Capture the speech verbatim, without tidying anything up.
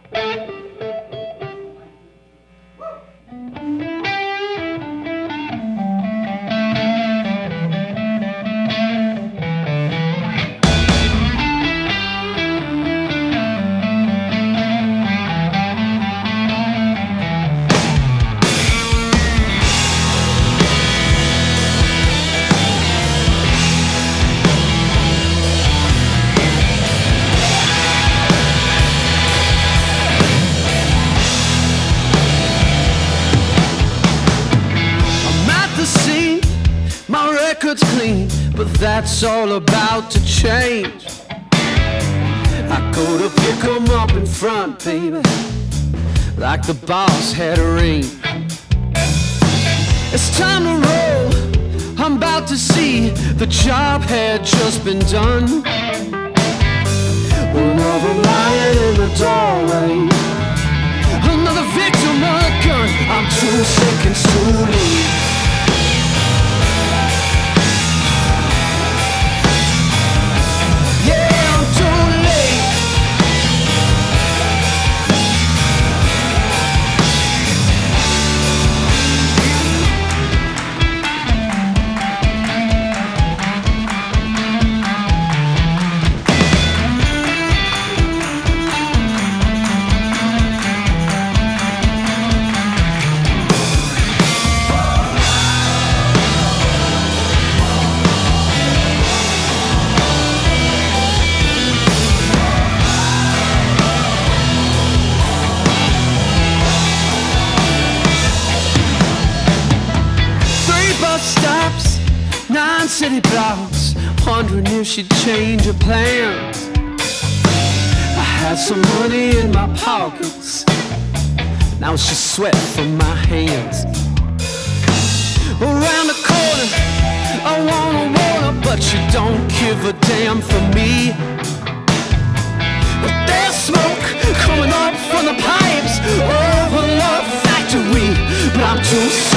Record's clean, but that's all about to change. I go to pick 'em up in front, baby, like the boss had a ring. It's time to roll, I'm about to see the job had just been done. Another lion in the doorway, another victim of a gun. I'm two seconds too late. Stops, nine city blocks, wondering if she'd change her plans. I had some money in my pockets, now it's just sweat from my hands. Around the corner, I wanna wanna, but you don't give a damn for me. But there's smoke coming up from the pipes of a love factory, but I'm too